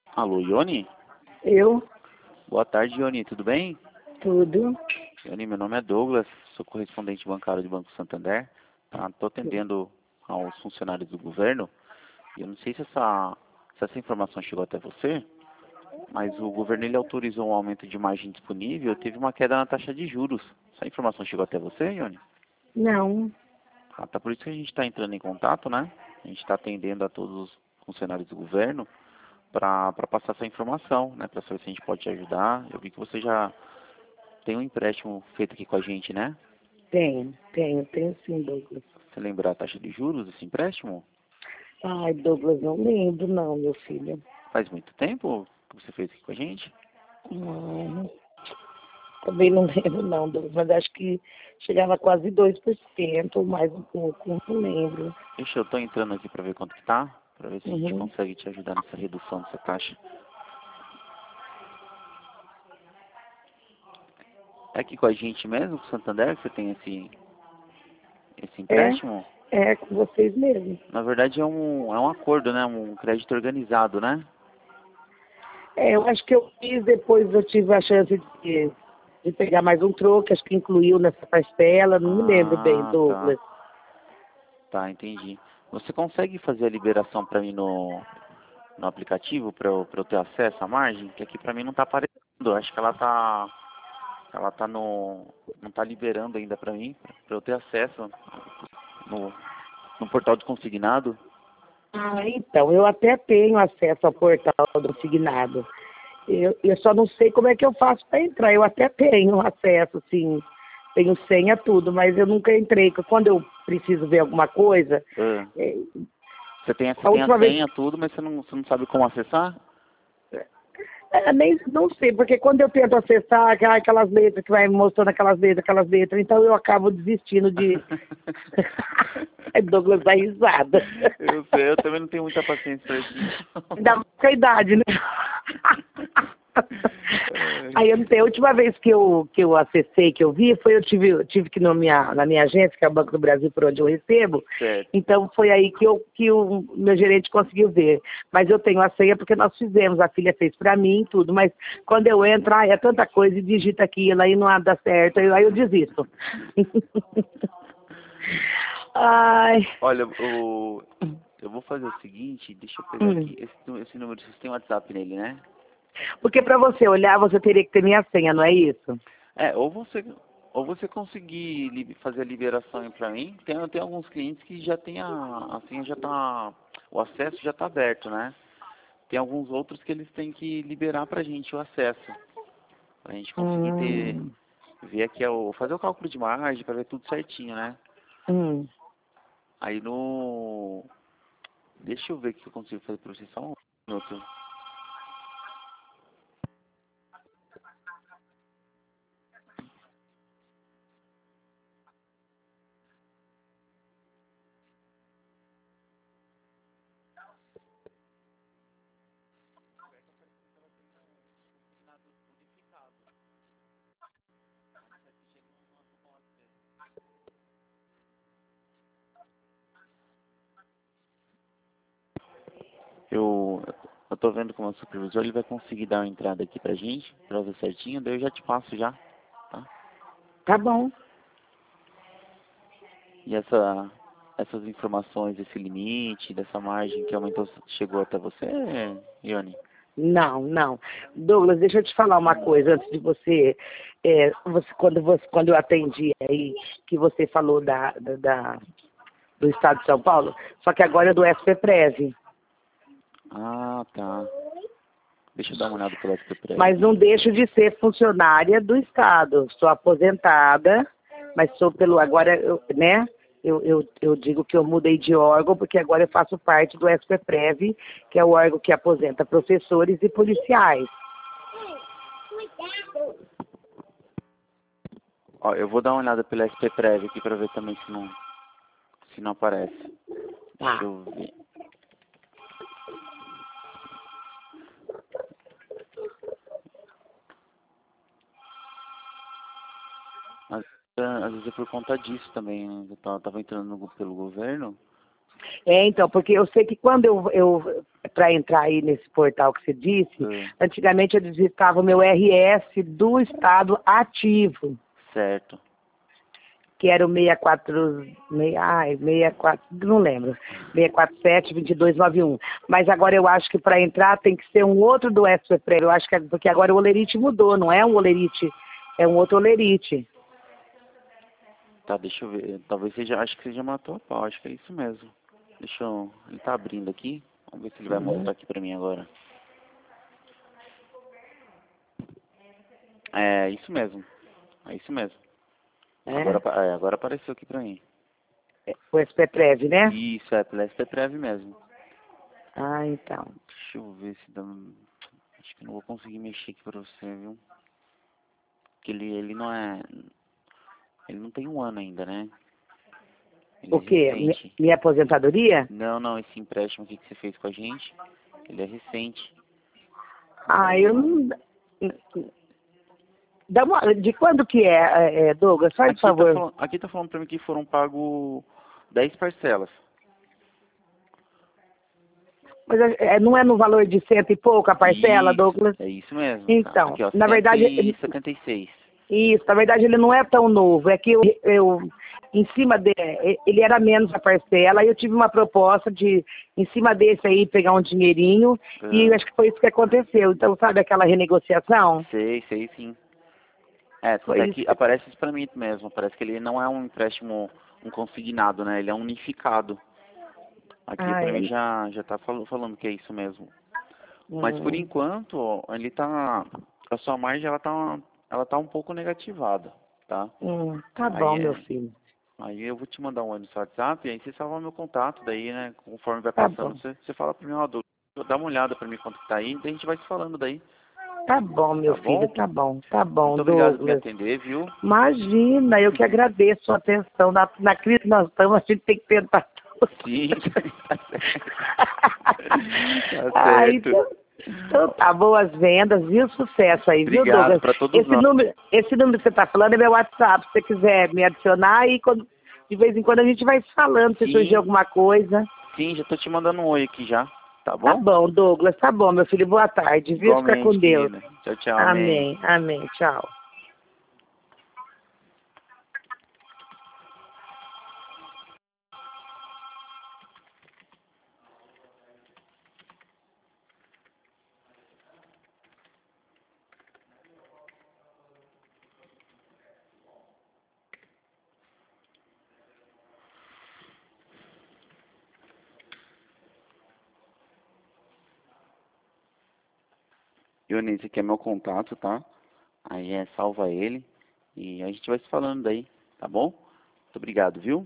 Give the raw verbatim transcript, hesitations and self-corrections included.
Alô, Ione? Eu? Boa tarde, Ione, tudo bem? Tudo. Ione, meu nome é Douglas, sou correspondente bancário do Banco Santander. Estou atendendo aos funcionários do governo. E eu não sei se essa, se essa informação chegou até você, mas o governo ele autorizou um aumento de margem disponível, teve uma queda na taxa de juros. Essa informação chegou até você, Ione? Não. Ah, tá por isso que a gente está entrando em contato, né? A gente está atendendo a todos os funcionários do governo para passar essa informação, né? Para saber se a gente pode te ajudar. Eu vi que você já tem um empréstimo feito aqui com a gente, né? Tenho, tenho, tenho sim, Douglas. Você lembra a taxa de juros desse empréstimo? Ai, Douglas, não lembro não, meu filho. Faz muito tempo que você fez aqui com a gente? Não, também não lembro não, Douglas, mas acho que chegava a quase dois por cento ou mais um pouco, não lembro. Deixa eu tô entrando aqui para ver quanto que tá, para ver se a gente Uhum. consegue te ajudar nessa redução dessa taxa. É aqui com a gente mesmo, com o Santander, que você tem esse, esse É, empréstimo? é com vocês mesmo. Na verdade é um, é um acordo, né? Um crédito organizado, né? É, eu acho que eu fiz, depois eu tive a chance de, de pegar mais um troco, acho que incluiu nessa parcela, não me lembro bem, Ah, tá. Douglas. Tá, entendi. Você consegue fazer a liberação para mim no, no aplicativo para eu, pra eu ter acesso à margem? Que aqui para mim não tá aparecendo. Eu acho que ela tá ela tá no não tá liberando ainda para mim, para eu ter acesso no, no portal de consignado. Ah, então, eu até tenho acesso ao portal do Signado. Eu, eu só não sei como é que eu faço para entrar. Eu até tenho acesso, sim, tenho senha, tudo, mas eu nunca entrei. Quando eu preciso ver alguma coisa, Ah, é, você tem a, você a tem a última vez. senha, tudo, mas você não, você não sabe como acessar? É, nem, não sei, porque quando eu tento acessar aquela- aquelas letras que vai mostrando aquelas letras, aquelas letras, então eu acabo desistindo de. É Douglas dá risada. Eu sei, eu também não tenho muita paciência para isso. Ainda mais com a idade, né? Aí eu não sei, a última vez que eu, que eu acessei, que eu vi, foi eu tive, eu tive que ir na minha, na minha agência, que é o Banco do Brasil, por onde eu recebo. Certo. Então foi aí que, eu, que o meu gerente conseguiu ver. Mas eu tenho a senha porque nós fizemos, a filha fez pra mim e tudo. Mas quando eu entro, ai, é tanta coisa, e digita aquilo, aí não dá certo, aí aí eu desisto. Ai. Olha, o, eu vou fazer o seguinte, deixa eu pegar Hum. aqui. Esse, esse número, vocês têm WhatsApp nele, né? Porque para você olhar, você teria que ter minha senha, não é isso? É, ou você, ou você conseguir li- fazer a liberação aí pra mim. Tem, tem alguns clientes que já tem a, a senha já tá, o acesso já tá aberto, né? Tem alguns outros que eles têm que liberar pra gente o acesso. Pra gente conseguir ter, Hum. ver aqui, é o, fazer o cálculo de margem pra ver tudo certinho, né? Hum. Aí no, deixa eu ver o que eu consigo fazer pra você, só um minuto. Eu, eu tô vendo como o supervisor, ele vai conseguir dar uma entrada aqui pra gente, pra ver certinho, daí eu já te passo já, tá? Tá bom. E essa, essas informações, esse limite, dessa margem que aumentou, chegou até você, Ione? Não, não. Douglas, deixa eu te falar uma coisa antes de você, é, você, quando você, quando eu atendi aí, que você falou da, da, da- do Estado de São Paulo, só que agora é do SPPrev. Ah, tá. Deixa eu dar uma olhada pelo S P Prev Mas não aqui. deixo de ser funcionária do Estado. Sou aposentada, mas sou pelo agora, eu, né? Eu, eu, eu digo que eu mudei de órgão porque agora eu faço parte do SPPrev, que é o órgão que aposenta professores e policiais. Ó, eu vou dar uma olhada pelo S P Prev aqui pra ver também se não, se não aparece. Deixa Tá. eu ver. Mas, ah, às vezes é por conta disso também, né? Eu tava, tava entrando no- pelo governo. É, então, porque eu sei que quando eu, eu para entrar aí nesse portal que você disse, Hum. antigamente eu digitava o meu R S do estado ativo, Certo. que era o seis quatro, seis, ai, seis quatro, não lembro, seis quatro sete, dois dois nove um. Mas agora eu acho que para entrar tem que ser um outro do S P P R E V. Eu acho que é, porque agora o Olerite mudou, não é um Olerite, é um outro Olerite. Tá, deixa eu ver. Talvez seja, acho que você já matou a pau, acho que é isso mesmo. Deixa eu, ele tá abrindo aqui. Vamos ver se ele vai Uhum. mostrar aqui pra mim agora. É, isso mesmo. É isso mesmo. Agora, É, apa- é, agora apareceu aqui pra mim. o S P P R E V, né? Isso, é pela S P P R E V mesmo. Ah, então. Deixa eu ver se dá... Acho que não vou conseguir mexer aqui pra você, viu? Porque ele, ele não é... Ele não tem um ano ainda, né? Ele é O quê? Mi- recente. Minha aposentadoria? Não, não, esse empréstimo aqui que você fez com a gente, ele é recente. Ah, eu não... Dá uma... De quando que é, é, Douglas? Faz Aqui tá favor. falando, aqui tá falando pra mim que foram pagos dez parcelas. Mas é, é, não é no valor de cento e pouco a parcela, Isso, Douglas? é isso mesmo. Tá. Então, Aqui, ó, na cento verdade, e setenta e seis. isso, na verdade ele não é tão novo. É que eu, eu em cima dele, ele era menos a parcela, e eu tive uma proposta de, em cima desse aí, pegar um dinheirinho, e eu Ah, acho que foi isso que aconteceu. Então, sabe aquela renegociação? sei, sei sim. É, tanto Foi é isso que que... aparece isso pra mim mesmo. Parece que ele não é um empréstimo, um consignado, né? Ele é um unificado. Aqui Ah, pra é. mim já, já tá fal- falando que é isso mesmo. Mas por Hum, enquanto, ó, ele tá. A sua margem ela tá, ela tá um pouco negativada, tá? hum, tá Aí bom, meu é. filho. Aí eu vou te mandar um oi no seu WhatsApp e aí você salva meu contato, daí, né, conforme vai Tá passando, bom. você, você fala pra mim, ó, Douglas, dá uma olhada pra mim quanto que tá aí, daí a gente vai se falando daí, Tá bom, meu tá filho, bom? tá bom, tá bom, Muito obrigado por me Douglas. atender, viu? Imagina, eu que agradeço a atenção. Na, na crise que nós estamos, a gente tem que tentar tudo. Sim, tá certo. Tá Ah, certo. então, então tá, boas vendas, viu? Sucesso aí, viu, Obrigado Douglas? pra todos Esse nós. número, esse número que você tá falando é meu WhatsApp, se você quiser me adicionar, e quando, de vez em quando a gente vai se falando, se surgir Sim, alguma coisa. sim, já tô te mandando um oi aqui já, tá Tá bom? bom, Douglas, tá bom, meu filho, boa tarde, viu? Fica com Igualmente, Deus. querida. Tchau, tchau, amém. Amém, amém, tchau. Ionis, esse aqui é meu contato, tá? Aí é, salva ele e a gente vai se falando daí, tá bom? Muito obrigado, viu?